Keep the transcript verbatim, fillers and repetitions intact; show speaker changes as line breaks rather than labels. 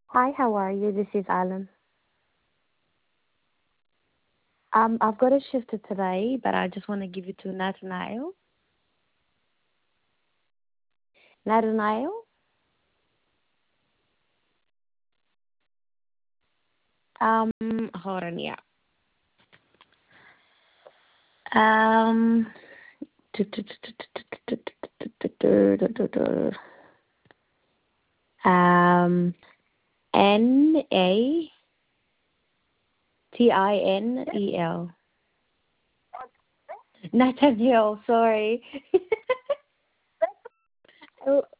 Hi, how are you? This is Alan. Um, I've got a shift today, but I just want to give it to Nathaniel. Nathaniel? Um, hold on, yeah. Um, um, N A T I N E L. Nathaniel, sorry.